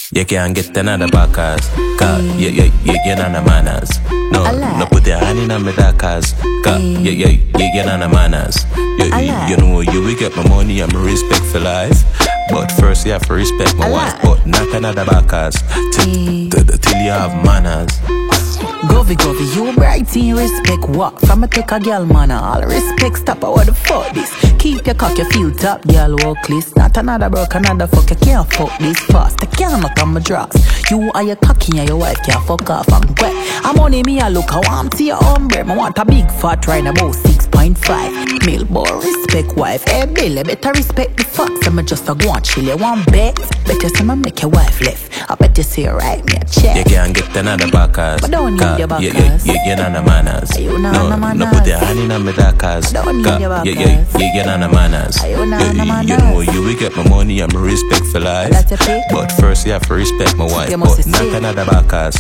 You can't get another backers, cause you're not a manners. No put your hand in my dackers, cause you're not a manners. You know you will get my money and my respect for life, but first you have to respect my wife, but not another backers till you have manners. Govy, you bright in respect what? From a take a girl manner, all respect stop what the fuck this? Keep your cock, you feel top, girl walk list. Not another broke, another fuck, you can't fuck this fast. I can't knock on my drugs. You are your cocky and your wife can't fuck off. I'm wet. I'm on me, I look, I want to your umbrella. I want a big fat ride about 6.5 mil, boy, respect wife. Hey Bill, I better respect the fucks. I'm just a go and chill, you want bet? Bet you say me make your wife left. I bet you say right, me a check. You can't get another backers, but don't need your backers. You're not a manners. No put your hand in my dackers, don't need your backers. You're not a manners. You know you will get my money and my respect for life, but first you have to respect my wife, but not another backers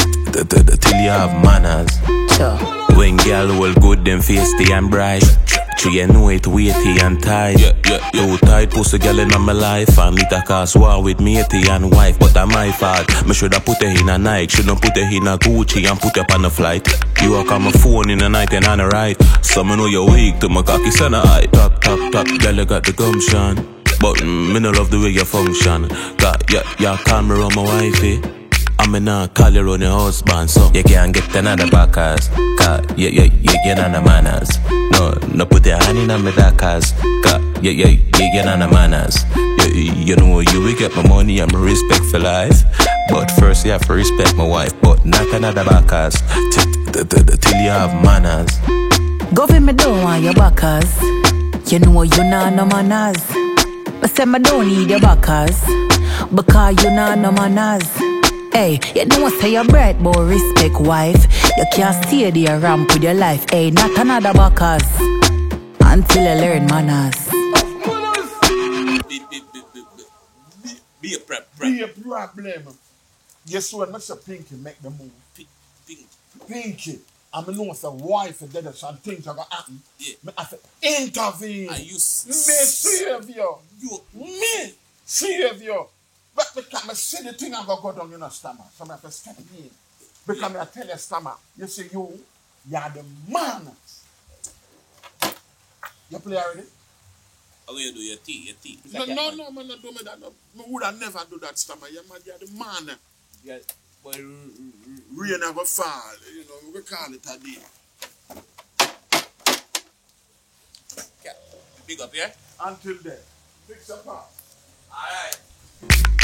till you have manners. When girl will good, them face the and bright. So you know it weighty and tight. Too tight pussy girl in my life, and me ta cause war with matey and wife, but that's my fault. Me shoulda put her in a Nike, shouldn't put her in a Gucci and put her on a flight. You walk on my phone in the night and on the right. Some know you're weak to my cocky son of eye. Top, girl you got the gumption, but me no love the way you function. Got ya call me around my wifey, I'm not call you around your husband, so you can't get another backers, cause you're not a manners. No put your hand in my dackers, cause you're not a manners. You know you will get my money and my respect for life, but first you have to respect my wife, but not another backers till you have manners. Govy, me don't want your backers. You know you not no manners. But say me don't need your backers, because you not no manners. Hey, you know say you're bright, but respect wife. You can't stay there ramp with your life. Hey, not another backers until you learn manners. Be a problem. Yes, when Mr. Pinky make the move. Pinky. I know it's a wife and then some things are gonna happen. Yeah. I have to intervene. And you me save you. Me save you. But because I see the thing I go down in a stomach, so I have to step in. Because I tell your stomach, you say you are the man. You play already? How you do your tea? No, man, not do me that. No. I would have never do that stomach. You are the man. Yeah, but rain never fall. You know, we call it a day. Yeah. Big up, yeah? Until then, fix your pass. Alright.